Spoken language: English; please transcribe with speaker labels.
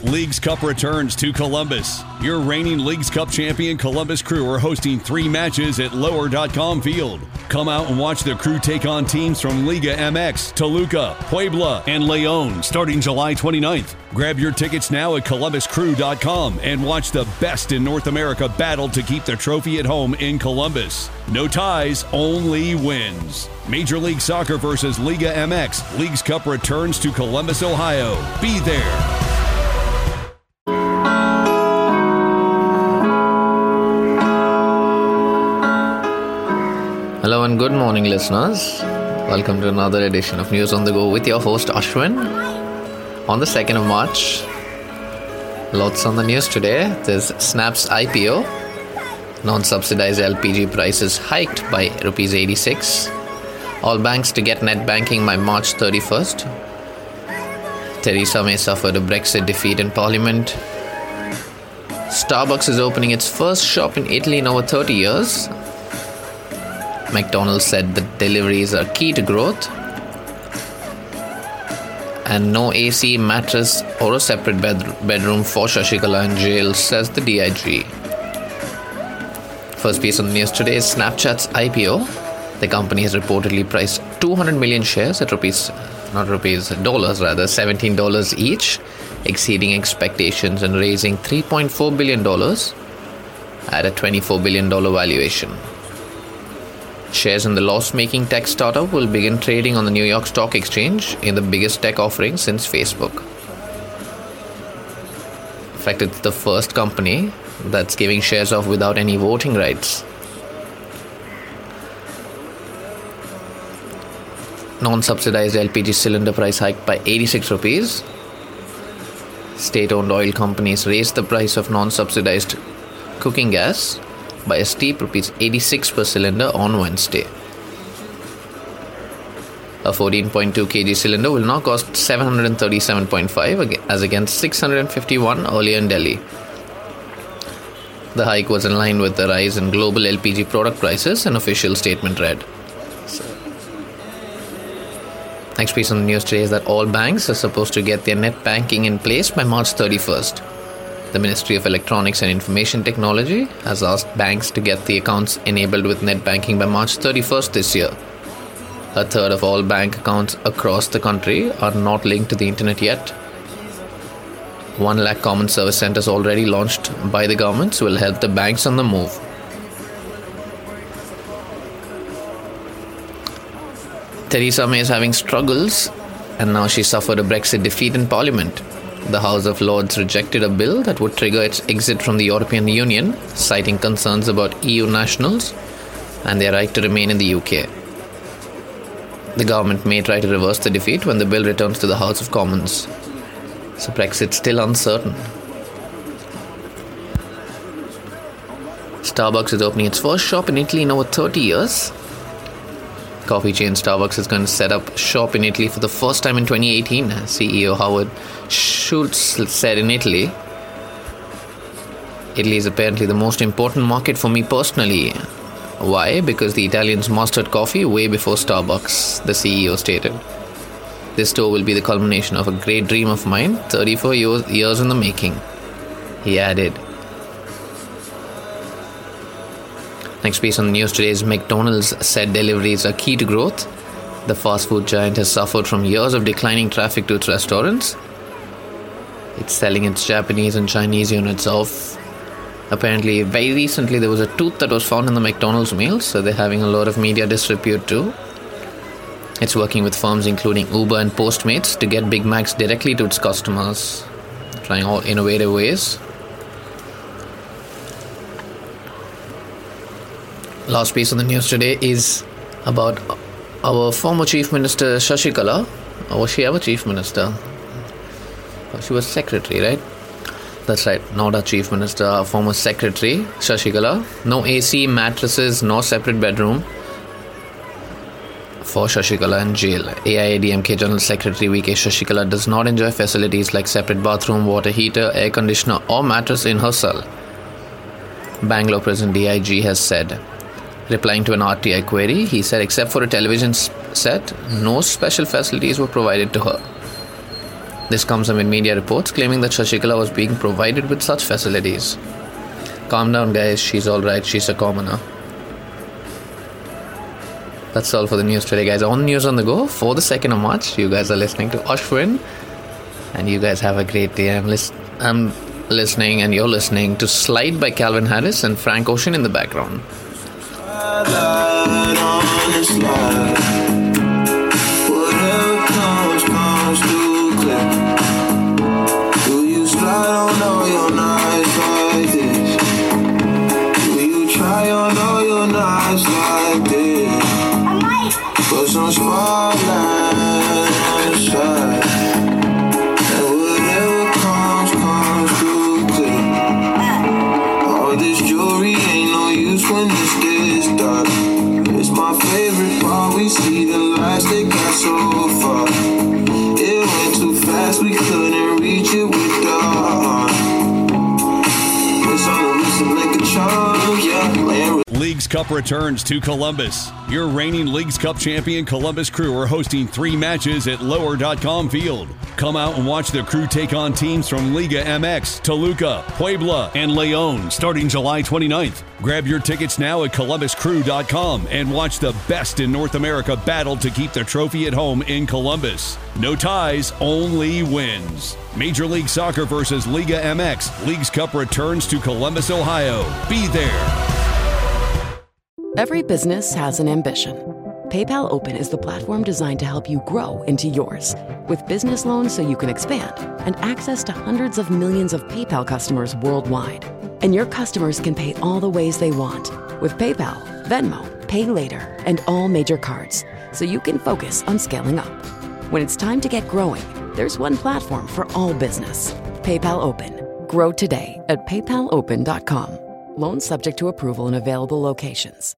Speaker 1: Leagues Cup returns to Columbus. Your reigning Leagues Cup champion Columbus Crew are hosting 3 matches at Lower.com Field. Come out and watch the Crew take on teams from Liga MX, Toluca, Puebla, and León starting July 29th. Grab your tickets now at ColumbusCrew.com and watch the best in North America battle to keep the trophy at home in Columbus. No ties, only wins. Major League Soccer versus Liga MX. Leagues Cup returns to Columbus, Ohio. Be there.
Speaker 2: Hello and good morning, listeners. Welcome to another edition of News on the Go with your host Ashwin. On the 2nd of March, lots on the news today. There's Snap's IPO. Non-subsidized LPG prices hiked by Rs 86. All banks to get net banking by March 31st. Theresa May suffered a Brexit defeat in Parliament. Starbucks is opening its first shop in Italy in over 30 years. McDonald's said that deliveries are key to growth. And no AC, mattress or a separate bedroom for Shashikala in jail, says the DIG. First piece on the news today is Snapchat's IPO. The company has reportedly priced 200 million shares at dollars, $17 each, exceeding expectations and raising $3.4 billion at a $24 billion valuation. Shares in the loss-making tech startup will begin trading on the New York Stock Exchange in the biggest tech offering since Facebook. In fact, it's the first company that's giving shares off without any voting rights. Non-subsidized LPG cylinder price hiked by 86 rupees. State-owned oil companies raised the price of non-subsidized cooking gas by a steep Rs 86 per cylinder on Wednesday. A 14.2 kg cylinder will now cost 737.5 as against 651 earlier in Delhi. The hike was in line with the rise in global LPG product prices, an official statement read. Next piece on the news today is that all banks are supposed to get their net banking in place by March 31st. The Ministry of Electronics and Information Technology has asked banks to get the accounts enabled with net banking by March 31st this year. A third of all bank accounts across the country are not linked to the internet yet. 1 lakh common service centers already launched by the governments will help the banks on the move. Theresa May is having struggles, and now she suffered a Brexit defeat in Parliament. The House of Lords rejected a bill that would trigger its exit from the European Union, citing concerns about EU nationals and their right to remain in the UK. The government may try to reverse the defeat when the bill returns to the House of Commons. So Brexit's still uncertain. Starbucks is opening its first shop in Italy in over 30 years. Coffee chain Starbucks is going to set up shop in Italy for the first time in 2018, CEO Howard Schultz said in Italy. Italy is apparently the most important market for me personally. Why? Because the Italians mastered coffee way before Starbucks, the CEO stated. This store will be the culmination of a great dream of mine, 34 years in the making, he added. Next piece on the news today is McDonald's said deliveries are key to growth. The fast food giant has suffered from years of declining traffic to its restaurants. It's selling its Japanese and Chinese units off. Apparently, very recently there was a tooth that was found in the McDonald's meal, so they're having a lot of media disrepute too. It's working with firms including Uber and Postmates to get Big Macs directly to its customers, trying all innovative ways. Last piece on the news today is about our former Chief Minister Shashikala. Or was she ever Chief Minister? She was Secretary, right? That's right, not our Chief Minister, our former Secretary Shashikala. No AC, mattresses, no separate bedroom for Shashikala in jail. AIADMK General Secretary VK Shashikala does not enjoy facilities like separate bathroom, water heater, air conditioner or mattress in her cell, Bangalore Prison DIG has said. Replying to an RTI query, he said except for a television set, no special facilities were provided to her. This comes amid media reports claiming that Shashikala was being provided with such facilities. Calm down, guys. She's alright. She's a commoner. That's all for the news today, guys. On News on the Go for the 2nd of March. You guys are listening to Ashwin. And you guys have a great day. I'm listening and you're listening to Slide by Calvin Harris and Frank Ocean in the background.
Speaker 3: Put some spotlight on the side, and whatever comes through clear. All this jewelry ain't no use when this gets dark. It's my favorite part, we see the lights that got so far. It went too fast, we couldn't reach it with the heart. It's on the listen like a charm, yeah.
Speaker 1: Leagues Cup returns to Columbus. Your reigning Leagues Cup champion Columbus Crew are hosting 3 matches at Lower.com Field. Come out and watch the Crew take on teams from Liga MX, Toluca, Puebla, and León starting July 29th. Grab your tickets now at ColumbusCrew.com and watch the best in North America battle to keep the trophy at home in Columbus. No ties, only wins. Major League Soccer versus Liga MX. Leagues Cup returns to Columbus, Ohio. Be there.
Speaker 4: Every business has an ambition. PayPal Open is the platform designed to help you grow into yours. With business loans so you can expand and access to hundreds of millions of PayPal customers worldwide. And your customers can pay all the ways they want with PayPal, Venmo, Pay Later, and all major cards, so you can focus on scaling up. When it's time to get growing, there's one platform for all business. PayPal Open. Grow today at paypalopen.com. Loans subject to approval in available locations.